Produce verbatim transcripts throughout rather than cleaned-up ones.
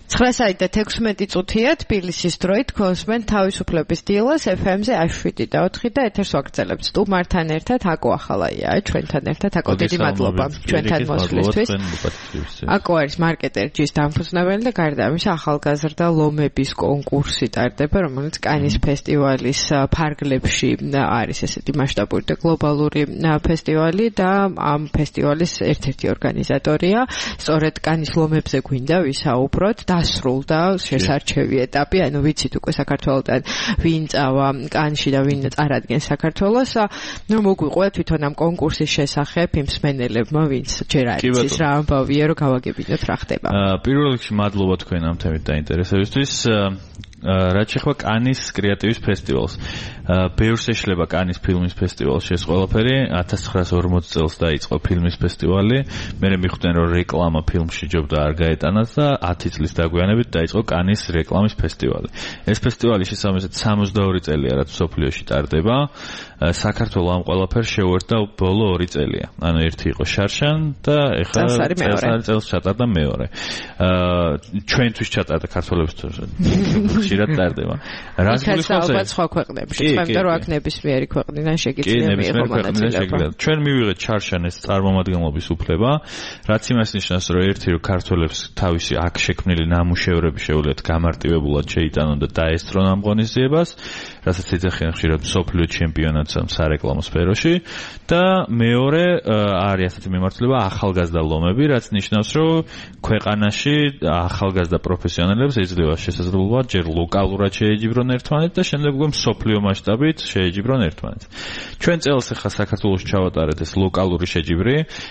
ცხრა საათი და თექვსმეტი წუთია თბილისის დროით გოსმენ თავისუფლების დილას ეფ ემ-ზე შვიდი და ოთხი და ეთერს ვაგრძელებთ სტუმართან ერთად აკო ახალაია ჩვენთან ერთად აკო დიდი მადლობა ჩვენთან მოსვლისთვის აკო არის მარკეტერ ჯის დამფუძნებელი და გარდა ამისა ახალგაზრდა ლომების კონკურსი ტარდება რომელიც კანის ფესტივალის ფარგლებში არის ესეთი მასშტაბური და გლობალური ფესტივალი და ამ ფესტივალის ერთ-ერთი ორგანიზატორია სწორედ კანის ლომებზე გვინდა ვისაუბროთ დასრულდა შესარჩევი ეტაპი, ანუ ვიცით უკვე საქართველოსთან ვინ წავა კანში და ვინ წარადგენს საქართველოს. ნუ მოგვიყვება თვითონ ამ კონკურსის შესახებ იმ მსმენელებმა, ვინც ჯერ არ იცის რა ამბავია, რომ გავაგებინოთ რა ხდება. პირველ რიგში მადლობა თქვენ ამ თემით დაინტერესებისთვის. რაც შეეხება კანის კრეატივის ფესტივალს. ბევრს ეშლება კანის ფილმის ფესტივალში ეს ყველაფერი. ათას ცხრაასი ორმოცი წელს დაიწყო ფილმის ფესტივალი. მე მიხვდნენ რომ რეკლამა ფილმში ჯობდა არ გაეტანათ და ათი წლის დაგვიანებით დაიწყო კანის რეკლამის ფესტივალი. ეს ფესტივალი შესაბამისად სამოცდაორი წელია რაც მსოფლიოში ტარდება. საქართველოს ამ ყველაფერს შეუერთდა ბოლო ორი წელია. ანუ ერთი იყო შარშან და ეხლა წელსარი წელს ჩატარდა მეორე. ჩვენთვის ჩატარდა ქართველებისთვის ხშირად ტარდება. რას გულისხმობს ეს? სხვა ქვეყნებში, თუმცა რო აქ ნებისმიერი ქვეყნიდან შეგიძლია მიიღო მონაწილეობა. ჩვენ მივიღეთ ჩარშანის წარმომადგენლობის უფლება, რაც იმას ნიშნავს, რომ ერთი რომ ქართველებს თავისი აქ შექმნილი ნამუშევრები შეუძლიათ გამარტივებულად შეიტანონ და დაესწრონ ამ ღონისძიებას, რასაც ეძახიან ხშირად მსოფლიო ჩემპიონატს ამ სარეკლამო სფეროში და მეორე არის ასეთი მიმართულება ახალგაზრდა ლომები, რაც ნიშნავს, რომ ქვეყანაში ახალგაზრდა პროფესიონალებს ეძლევა შესაძლებლობა ჯერ ლოკალურად შეეჯიბრონ ერთმანეთს და შემდეგ უკვე მსოფლიო მასშტაბით შეეჯიბრონ ერთმანეთს. ჩვენ წელს ახლა საქართველოს ჩავატარეთ ეს ლოკალური შეჯიბრი.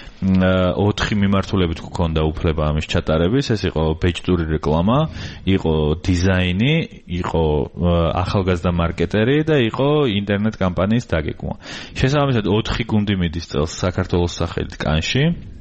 ოთხი მიმართულებით გვქონდა უფლება ამის ჩატარების. ეს იყო ბეჭდური რეკლამა, იყო დიზაინი, იყო ახალგაზრდა მარკეტერი და იყო ინტერნეტ კამპანიის დაგეგმვა. შესაბამისად ოთხი გუნდი მიდის წელს საქართველოს სახელით კანში.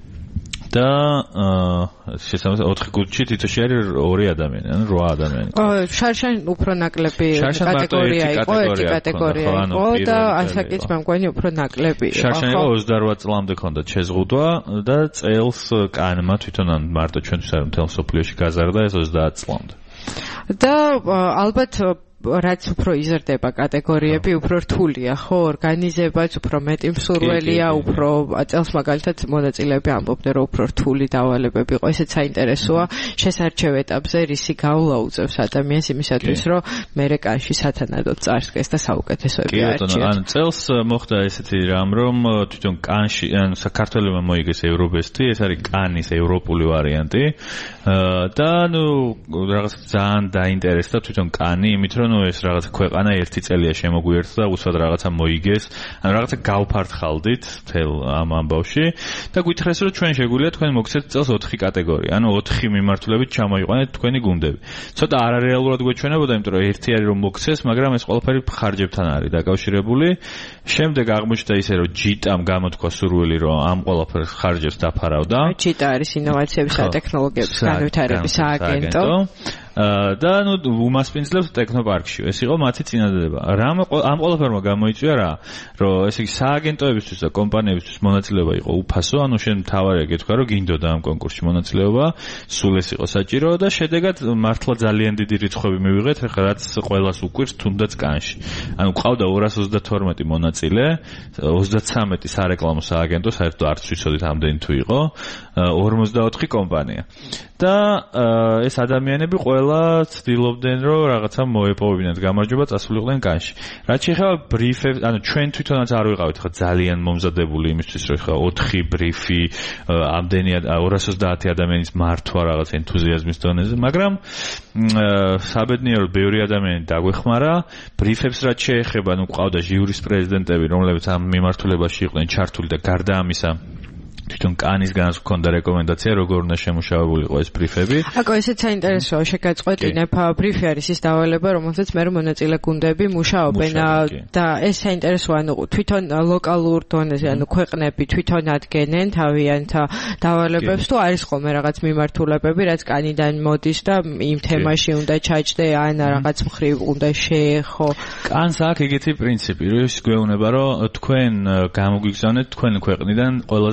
და შესაბამისად ოთხი გუნდში თითოში არის ორი ადამიანი, ანუ რვა ადამიანი. შარშან უფრო ნაკლები კატეგორია იყო, ერთი კატეგორია იყო და ასაკიც მე მგონი უფრო ნაკლები იყო. შარშან იყო ოცდარვა წლამდე ქონდათ შეზღუდვა და წელს კანმა თვითონ ან მარტო ჩვენთვის არ მთელ სოფლიოში გაზარდა ეს ოცდაათ წლამდე. და ალბათ რაც უფრო იზრდება კატეგორიები, უფრო რთულია, ხო, ორგანიზებაც უფრო მეტი მსურველია, უფრო წელს მაგალითად მონაწილეები ამბობდნენ, რომ უფრო რთული დავალებები იყო, ესეც საინტერესოა, შესარჩევ ეტაპზე რისი გავლა უწევს ადამიანს იმისათვის, რომ მერე კანში სათანადოდ წარსდგეს და საუკეთესოები არჩიოთ. ან წელს მოხდა ესეთი რამ, რომ თვითონ კანში, ან საქართველოსმა მოიგეს ევრობესტი, ეს არის კანის ევროპული ვარიანტი და ნუ რაღაც ძალიან დაინტერესდა თვითონ კანი, იმით რომ ეს რაღაცა ქვეყანა ერთი წელია შემოგვიერთდა და უცბად რაღაცა მოიგეს, ანუ რაღაცა გავფართხალდით თელ ამ ამბავში და გითხრეს რომ ჩვენ შეგვიძლია თქვენ მოგცეთ წელს ოთხი კატეგორია, ანუ ოთხი მიმართულებით ჩამოიყვანეთ თქვენი გუნდები. ცოტა არარეალურად გვეჩვენებოდა, იმიტომ რომ ერთი არის რომ მოგცეს, მაგრამ ეს ყველაფერი ხარჯებთან არის დაკავშირებული. შემდეგ აღმოჩნდა ისე რომ ჯიტამ გამოთქვა სურვილი რომ ამ ყველაფერს ხარჯებს დაფარავდა. ჯიტა არის ინოვაციების და ტექნოლოგიების განვითარების აგენტო. და ნუ უმასპინძლებს ტექნოპარკში. ეს იყო მათი წინადადება. რამ ამ ყველაფერმა გამოიწვია რა, რომ ესე იგი სააგენტოებისთვის და კომპანიებისთვის მონაწილეობა იყო უფასო, ანუ შენ თავარია გეთქვა რომ გინდოდა ამ კონკურსში მონაწილეობა, სულ ეს იყო საჭირო და შედეგად მართლა ძალიან დიდი რიცხვები მივიღეთ, ახლა რაც ყველას უკვირს თუნდაც კანში. ანუ ყავდა ორას ოცდათორმეტი მონაწილე, ოცდათსამეტი სარეკლამო სააგენტო, საერთოდ არც ვიცოდით ამდენი თუ იყო, ორმოცდაოთხი კომპანია. და ეს ადამიანები ყველა ცდილობდნენ რომ რაღაცა მოეპოვებინათ გამარჯვება, წასულიყვნენ კანში. რაც შეეხება ბრიფებს, ანუ ჩვენ თვითონაც არ ვიყავით ხა ძალიან მომზადებული იმისთვის, რომ ხა ოთხი ბრიფი, ამდენი ორას ოცდაათი ადამიანის მართვა რაღაც ენთუზიაზმის დონეზე, მაგრამ საბედნიეროდ ბევრი ადამიანი დაგვეხმარა. ბრიფებს რაც შეეხება, ნუ ყავდა ჟიურის პრეზიდენტები, რომლებიც ამ მიმართულებაში იყვნენ ჩართული და გარდა ამისა თვითონ კანისგანაც ჰქონდა რეკომენდაცია, როგორ უნდა შემუშავებულიყო ეს ბრიფები. აკო, ესეც საინტერესოა, შეგაწყვეტინებ. ბრიფი არის ის დავალება, რომელსაც მე მონაწილე გუნდები მუშაობენ და ეს საინტერესოა, ანუ თვითონ ლოკალურ დონეზე, ანუ ქვეყნები თვითონ ადგენენ თავიანთ დავალებებს, თუ არის ხოლმე რაღაც მიმართულებები, რაც კანიდან მოდის და იმ თემაში უნდა ჩაჭდე, ან რაღაც მხრივ უნდა შეეხო. კანს აქვს ეგეთი პრინციპი, რომ ის გვეუბნება, რომ თქვენ გამოგვიგზავნეთ თქვენ ქვეყნიდან ყველაზე ძლიერი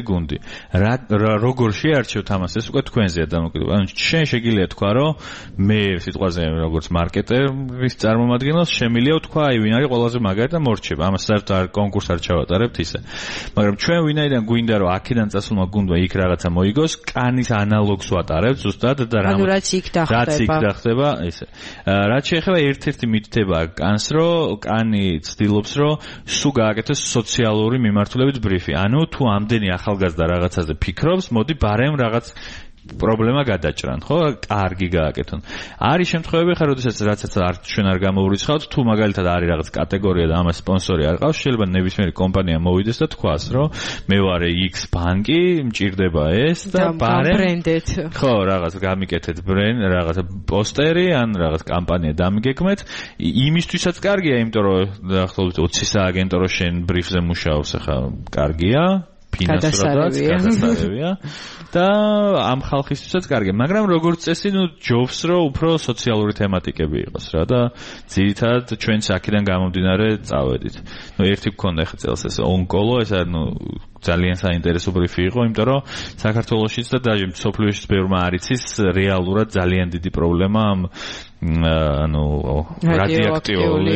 გუნდი. რა როგორ შეარჩევთ ამას? ეს უკვე თქვენზეა დამოკიდებული. ანუ შენ შეგიძლია თქვა, რომ მე სიტყვაზე როგორც მარკეტერის წარმომადგენელს შემიძლია ვთქვა, აი ვინ არის ყველაზე მაგარი და მორჩება. ამას საერთოდ არ კონკურს არ ჩავატარებთ ისე. მაგრამ ჩვენ ვინაიდან გვინდა რომ აქედან წასულმა გუნდმა იქ რაღაცა მოიგოს, კანის ანალოგს ვატარებთ ზუსტად და რა ანუ რაც იქ დახდება. რაც იქ დახდება, ესე. რაც შეეხება ერთ-ერთი მითითება კანს, რომ კანი ცდილობს, რომ სულ გააკეთოს სოციალური მიმართულებით ბრიფი. ანუ თუ ამდენი ახალგაზრდა რაღაცაზე ფიქრობს, მოდი ბარემ რაღაც პრობლემა გადაჭრან, ხო? კარგი გააკეთონ. არის შემთხვევები ხარ, როდესაც რაცაც არ ჩვენ არ გამოვრიცხავთ, თუ მაგალითად არის რაღაც კატეგორია და ამას სპონსორი არ ყავს, შეიძლება ნებისმიერი კომპანია მოვიდეს და თქვას, რომ მე ვარ X ბანკი, მჭირდება ეს და ბარემ ბრენდეთ. ხო, რაღაც გამიკეთეთ ბრენ, რაღაც პოსტერი ან რაღაც კამპანია დამიგეგმეთ. იმისთვისაც კარგია, იმიტომ რომ დაახლოებით ოცი სააგენტო რო შენ ბრიფზე მუშაობს, ახლა კარგია. ფინანსურადაც გადასარევია და ამ ხალხისთვისაც კარგია, მაგრამ როგორც წესი, ნუ ჯობს რომ უფრო სოციალური თემატიკები იყოს რა და ძირითადად ჩვენც აქედან გამომდინარე წავედით. ნუ ერთი გქონდა ხა წელს ეს ონკოლო, ეს არის ნუ ძალიან საინტერესო ბრიფი იყო, იმიტომ რომ საქართველოშიც და даже მსოფლიოშიც ბევრმა არ იცის რეალურად ძალიან დიდი პრობლემა ამ ანუ რადიოაქტიული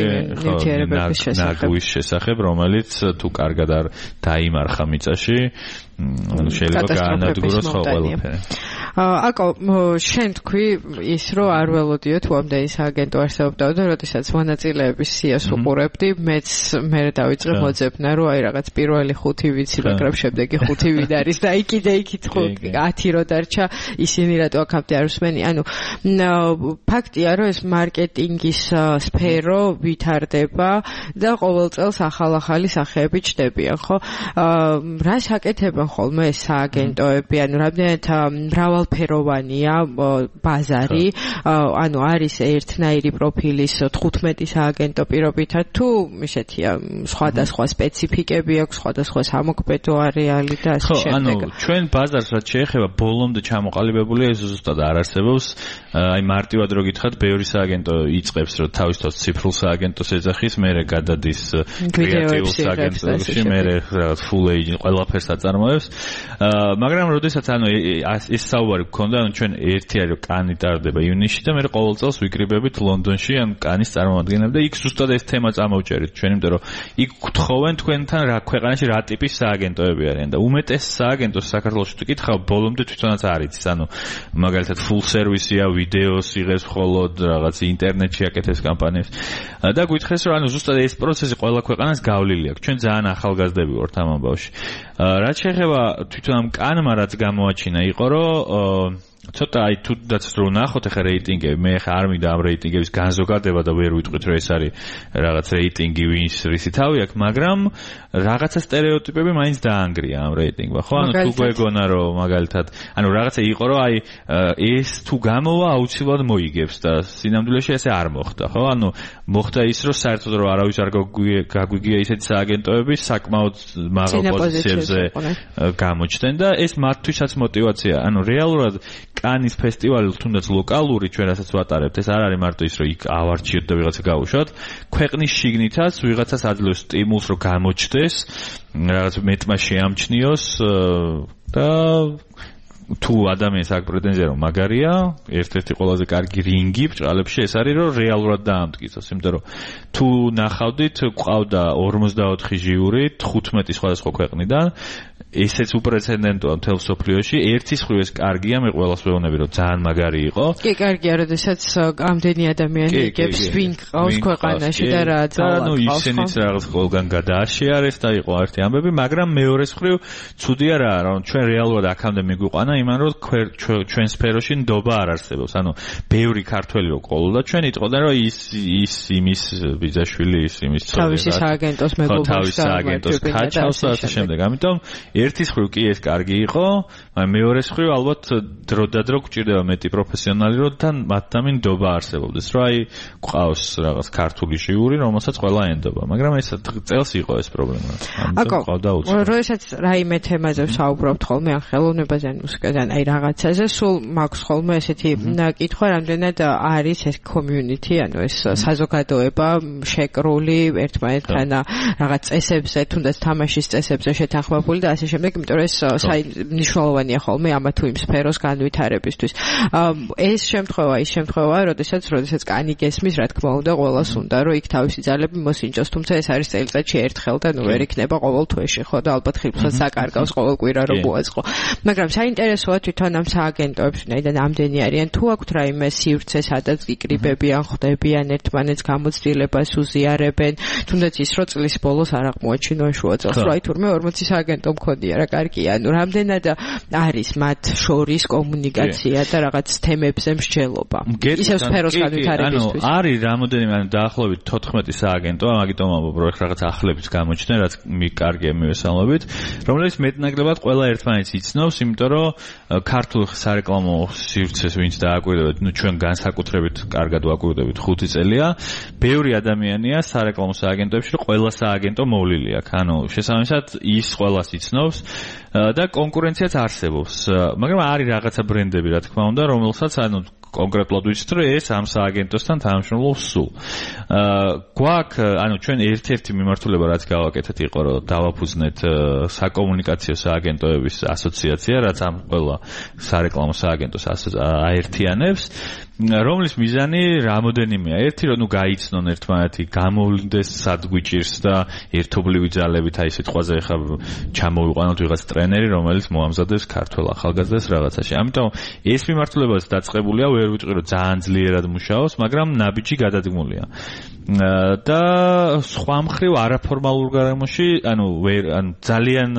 ნაგვის შესახებ, რომელიც თუ კარგად არ დაიმარხა მიწაში, ანუ შეიძლება გაანადგუროს ყველაფერი. აკო, შენ თქვი ის რომ არ ველოდიო თუ ამდენი სააგენტო არსებობდა და როდესაც მონაწილეების სიას უყურებდი, მეც მე დავიწყე მოძებნა, რომ აი რაღაც პირველი ხუთი ვიცი, მაგრამ შემდეგი ხუთი ვინ არის და აი კიდე იქით ხო ათი რო დარჩა, ისინი რატო აქამდე არ უსმენი. ანუ ფაქტია რომ ეს მარკეტინგის სფერო ვითარდება და ყოველ წელს ახალ-ახალი სახეები ჩნდებიან, ხო? რას აკეთებენ ხოლმე ეს სააგენტოები, ანუ რამდენად მრავალფეროვანია ბაზარი, ანუ არის ერთნაირი პროფილის თხუთმეტი სააგენტო პირობითად თუ ისეთია სხვადასხვა სპეციფიკები აქვს, სხვადასხვა სამოქმედო არეალი და ასე შემდეგ. ანუ ჩვენ ბაზარს რაც შეეხება ბოლომდე ჩამოყალიბებულია, ეს ზუსტად არ არსებობს. აი მარტივად რო გითხრათ, ბევრი სააგენტო იწყებს, რომ თავის თავს ციფრულ სააგენტოს ეძახის, მერე გადადის კრეატიულ სააგენტოში, მერე რაღაც full age ყველაფერს აწარმოებს. მაგრამ როდესაც ანუ ეს საუბარი გქონდა, ანუ ჩვენ ერთი არის რომ კანი ტარდება ივნისში და მე ყოველ წელს ვიკრიბებით ლონდონში ან კანის წარმომადგენლებს და იქ ზუსტად ეს თემა წამოვჭერით ჩვენ, იმიტომ რომ იქ გთხოვენ თქვენთან რა ქვეყანაში რა ტიპის სააგენტოები არიან და უმეტეს სააგენტოს საქართველოში თუ კითხავ, ბოლომდე თვითონაც არ იცის, ანუ მაგალითად full service-ია, ვიდეოს იღებს მხოლოდ რაღაც ინტერნეტში აკეთებს კამპანიებს და გითხეს რომ ანუ ზუსტად ეს პროცესი ყველა ქვეყანას გავლილი აქვს. ჩვენ ძალიან ახალგაზრდები ვართ ამ ამბავში. რაც შეეხება თვითონ ამ კანმა რაც გამოაჩინა იყო რომ ცოტა აი თუ დაც რო ნახოთ ახლა რეიტინგები, მე ახლა არ მინდა ამ რეიტინგების განზოგადება და ვერ ვიტყვით რომ ეს არის რაღაც რეიტინგი ვინს რისი თავი აქვს, მაგრამ რაღაცა სტერეოტიპები მაინც დაანგრია ამ რეიტინგმა, ხო? ანუ თუ გვეგონა რომ მაგალითად, ანუ რაღაცა იყო რომ აი ეს თუ გამოვა აუცილებლად მოიგებს და სინამდვილეში ესე არ მოხდა, ხო? ანუ მოხდა ის რომ საერთოდ რომ არავის არ გაგვიგია ისეთი სააგენტოები საკმაოდ მაღალ პოზიციებზე გამოჩნდნენ და ეს მათთვისაც мотиваცია. ანუ რეალურად კანის ფესტივალი თუნდაც ლოკალური ჩვენ რასაც ვატარებთ, ეს არ არის მარტო ის რომ იქ ავარჩიოთ და ვიღაცა გაუშვათ, ქვეყნის შიგნითაც ვიღაცას აძლევს სტიმულს რომ გამოჩნდეს, რაღაც მეტმა შეამჩნიოს და თუ ადამიანს აქვს პრეტენზია რომ მაგარია, ერთ-ერთი ყველაზე კარგი რინგი ბჭყალებში ეს არის რომ რეალურად დაამტკიცოს, იმიტომ რომ თუ ნახავდით ყავდა ორმოცდაოთხი ჟიური თხუთმეტი სხვადასხვა ქვეყნიდან, ესეც უპრეცედენტოა მთელ მსოფლიოში. ერთის მხრივ ეს კარგია, მე ყველას ვეუბნები რომ ძალიან მაგარი იყო. კი, კარგია, როდესაც ამდენი ადამიანი იგებს ვინ ყავს ქვეყანაში და რა ძალა ყავს. ანუ ისინიც რაღაც ყველგან გადააშიარეს და იყო ერთი ამბები, მაგრამ მეორეს მხრივ ცუდია რა, რომ ჩვენ რეალურად აქამდე მიგვიყვანა იმან რომ ჩვენ სფეროში ნდობა არ არსებობს. ანუ ბევრი ქართველი რო ყოლოდა, ჩვენ იტყოდნენ რომ ის ის იმის ბიძაშვილი, ის იმის ცოლი. თავისი სააგენტოს მეგობრებს თავის სააგენტოს ქაჩავს და ასე შემდეგ. ამიტომ ერთის მხრივ კი ეს კარგი იყო, მაგრამ მეორეს მხრივ ალბათ დრო და დრო გვჭირდება მეტი პროფესიონალი, რომ თან მათთამი ნდობა არსებობდეს, რომ აი გვყავს რაღაც ქართული ჟიური, რომელსაც ყველა ენდობა, მაგრამ ეს წელს იყო ეს პრობლემა. ამიტომ ყავდა უცხო. როდესაც რაიმე თემაზე ვსაუბრობთ ხოლმე ან ხელოვნებაზე ან მუსიკაზე, აი რაღაცაზე, სულ მაქვს ხოლმე ესეთი კითხვა, რამდენად არის ეს community, ანუ ეს საზოგადოება შეკრული ერთმანეთთან რაღაც წესებზე, თუნდაც თამაშის წესებზე შეთანხმებული და ასე ასე შემდეგ, იმიტომ რომ ეს მნიშვნელოვანია ხოლმე ამა თუ იმ სფეროს განვითარებისთვის. ეს შემთხვევა ის შემთხვევაა, როდესაც როდესაც კანი გესმის, რა თქმა უნდა, ყველას უნდა რომ იქ თავისი ძალები მოსინჯოს, თუმცა ეს არის წელიწადში ერთხელ და ნუ ვერ იქნება ყოველ თვეში, ხო და ალბათ ხილსაც საკარგავს ყოველ კვირა რომ მოაწყო. მაგრამ საინტერესოა თვითონ ამ სააგენტოებს, ვინაიდან ამდენი არიან, თუ აქვთ რაიმე სივრცე, სადაც იკრიბებიან, ხვდებიან, ერთმანეთს გამოცდილებას უზიარებენ, თუნდაც ის რომ წლის ბოლოს არ აღმოაჩინონ შუა წელს, რომ აი თურმე ორმოცი სააგენტო მქონია რა კარგია, ანუ რამდენად არის მათ შორის კომუნიკაცია და რაღაც თემებზე მსჯელობა. ისევ სფეროს განვითარებისთვის. ანუ არის რამოდენიმე, ანუ დაახლოებით თოთხმეტი სააგენტო, მაგიტომ ამბობ, რომ რაღაც ახლებიც გამოჩნდნენ, რაც մի კარგია მივესალმებით, რომელიც მეტნაკლებად ყველა ერთმანეთს იცნობს, იმიტომ რომ ქართულ სარეკლამო სივრცეს ვინც დააკვირდებით, ნუ ჩვენ განსაკუთრებით კარგად ვაკვირდებით ხუთი წელია, ბევრი ადამიანია სარეკლამო სააგენტოებში, რომ ყველა სააგენტო მოვლილი აქვს. ანუ შესაბამისად ის ყველას იცნობს და კონკურენციაც არსებობს. მაგრამ არის რაღაცა ბრენდები, რა თქმა უნდა, რომელსაც ანუ კონკრეტულად ვიცით, რომ ეს ამ სააგენტოსთან თანამშრომლობს სულ. გვაქვს, ანუ ჩვენ ერთ-ერთი მიმართულება რაც გავაკეთეთ იყო, რომ დავაფუძნეთ საკომუნიკაციო სააგენტოების ასოციაცია, რაც ამ ყველა სარეკლამო სააგენტოს აერთიანებს, რომლის მიზანი რამოდენიმეა. ერთი რომ ნუ გაიცნონ ერთმანეთი, გამოვლინდეს სად გვიჭირს და ერთობლივი ძალებით, აი სიტყვაზე ხა ჩამოვიყვანოთ ვიღაც ტრენერი, რომელიც მოამზადებს ქართველ ახალგაზრდას რაღაცაში. ამიტომ ეს მიმართულებაც დაწყებულია, ვერ ვიტყვი რომ ძალიან ძლიერად მუშაობს, მაგრამ ნაბიჯი გადადგმულია. და სხვა მხრივ არაფორმალურ გარემოში, ანუ ვერ ანუ ძალიან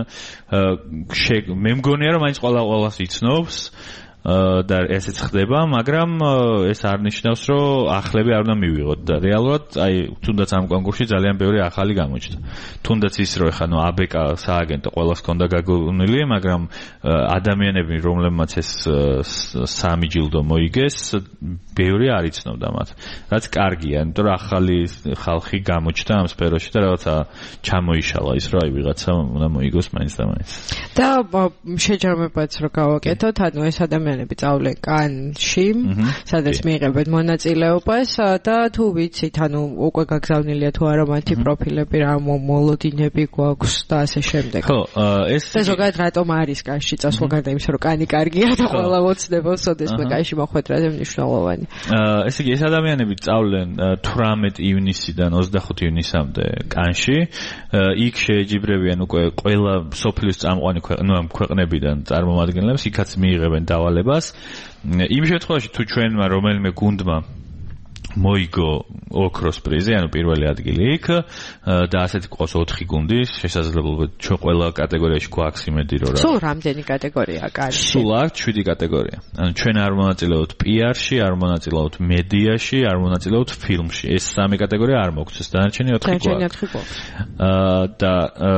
მე მგონია რომ მაინც ყველა ყველას იცნობს და ესეც ხდება, მაგრამ ეს არ ნიშნავს, რომ ახლები არ უნდა მივიღოთ და რეალურად აი თუნდაც ამ კონკურსში ძალიან ბევრი ახალი გამოჩნდა. თუნდაც ის რომ ეხა ნუ აბეკა სააგენტო ყველას ქონდა გაგონილი, მაგრამ ადამიანები, რომლებმაც ეს სამი ჯილდო მოიგეს, ბევრი არ იცნობდა მათ. რაც კარგია, იმიტომ რომ ახალი ხალხი გამოჩნდა ამ სფეროში და რაღაცა ჩამოიშალა ის, რომ აი ვიღაცა უნდა მოიგოს მაინც და მაინც. და შეჯამებაც რო გავაკეთოთ, ანუ ეს ადამიანები წავლენ კანში, სადაც მიიღებენ მონაწილეობას და თუ ვიცით, ანუ უკვე გაგზავნილია თუ არა მათი პროფილები, რა მოლოდინები გვაქვს და ასე შემდეგ. ხო, ეს და ზოგადად რატომ არის კანში წასვლა, გარდა იმისა, რომ კანი კარგია და ყველა მოცნება სოდესმე კანში მოხვედრაზე მნიშვნელოვანი. ესე იგი ეს ადამიანები წავლენ თვრამეტი ივნისიდან ოცდახუთი ივნისამდე კანში. იქ შეეჯიბრებიან უკვე ყველა სოფლის წამყვანი ნუ ამ ქვეყნებიდან წარმომადგენლებს, იქაც მიიღებენ დავალებას. იმ შემთხვევაში თუ ჩვენმა რომელიმე გუნდმა მოიგო ოქროს პრიზი, ანუ პირველი ადგილი იქ და ასეთი ყავს ოთხი გუნდი, შესაძლებლობა ჩვენ ყველა კატეგორიაში გვაქვს იმედი რომ რა. სულ რამდენი კატეგორიაა კანში? სულ აქვს შვიდი კატეგორია. ანუ ჩვენ არ მონაწილეობთ პი-არში, არ მონაწილეობთ მედიაში, არ მონაწილეობთ ფილმში. ეს სამი კატეგორია არ მოგვწეს, დანარჩენი ოთხი გვაქვს. დანარჩენი ოთხი გვაქვს. და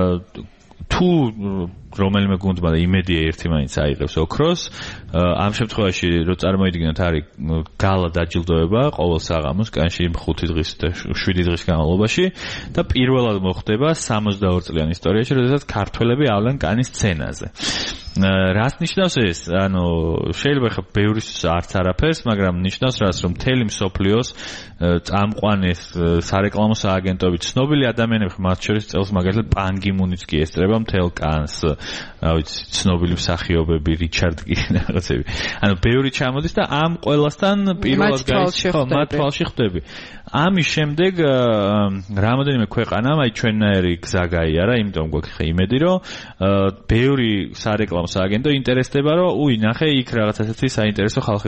თუ რომელიმე გუნდმა და იმედია ერთი მაინც აიღებს ოქროს, ამ შემთხვევაში რო წარმოიდგინოთ არის გალა დაჯილდოება ყოველ საღამოს კანში ხუთი დღის და შვიდი დღის განმავლობაში და პირველად მოხდება სამოცდაორი წლიანი ისტორიაში, როდესაც ქართველები ავლენ კანის სცენაზე. რას ნიშნავს ეს? ანუ შეიძლება ხა ბევრისთვის არც არაფერს, მაგრამ ნიშნავს რას, რომ მთელი მსოფლიოს წამყვანი სარეკლამო სააგენტოები, ცნობილი ადამიანები, მათ შორის წელს მაგალითად პან გი მუნიც კი ესწრება მთელ კანს, რა ვიცი, ცნობილი მსახიობები, რიჩარდ გირი რაღაცები. ანუ ბევრი ჩამოდის და ამ ყველასთან პირველად გაიცი, ხო, მათ თვალში ხვდები. ამის შემდეგ რამოდენიმე ქვეყანამ აი ჩვენნაირი გზა გაიარა, იმიტომ გვაქვს ხა იმედი, რომ ბევრი სარეკლამო სააგენტო ინტერესდება, რომ უი, ნახე, იქ რაღაც ასეთი საინტერესო ხალხი